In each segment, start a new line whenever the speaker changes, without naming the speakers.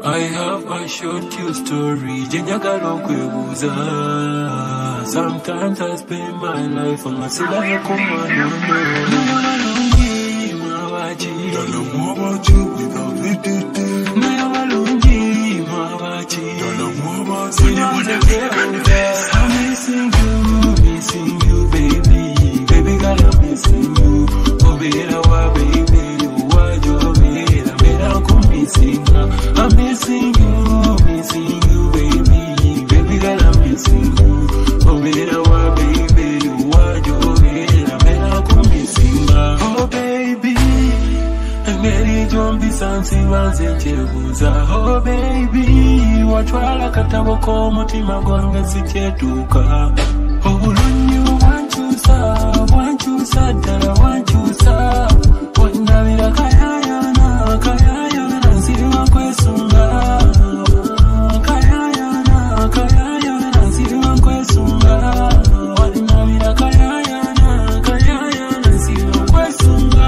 I have a short you story. Sometimes I spend my life on my side.
Don't know more about you without it. Don't know more about you.
I'm missing you, baby. Baby girl, I'm missing you. Oh, baby, baby, you are your baby. I'm missing you, baby. Baby girl, I'm missing you. Oh, baby, you are your baby. I'm missing you. Oh, baby. Mary John be something was in Jerusa. Oh baby, what wala katabo ko mutima gwange siketuka. Oh run you want you sad, that I want you sad. Wanda bila kayayana, siwa kwesunga. Kayayana, siwa kwesunga. Wanda bila kayayana, siwa kwesunga.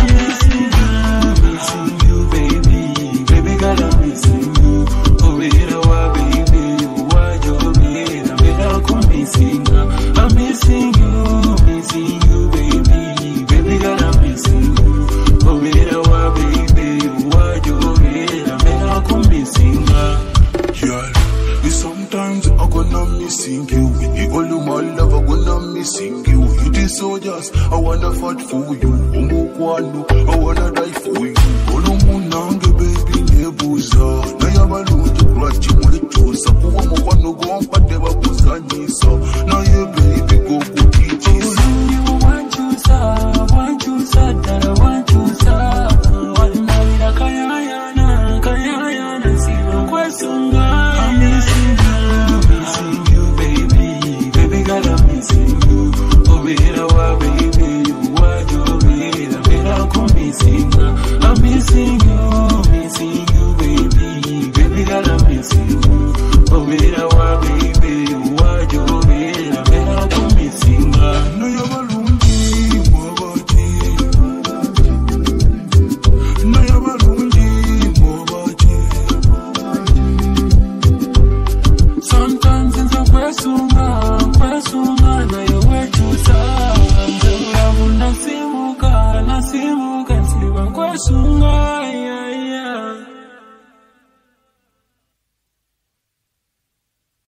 I'm missing you, baby. Baby girl, I'm missing you. Oh, baby, you are your baby. I'm missing you.
Yeah, sometimes I'm gonna missing you. You all my love, I'm gonna missing you. It is so just, I wanna fight for you. I wanna die for you. All munange, baby, nebuza. Na yabalungi kulachi mulichusa. Kuwa mkwano gompa deba kuzanyisa. Na ye baby go kutichisa.
You want you sad, that I want you sad. Wanda bila kayayana, siwa kwesunga. I'm missing you, baby. Baby girl, I'm missing you. Oh, baby, you are your baby. I'm missing you.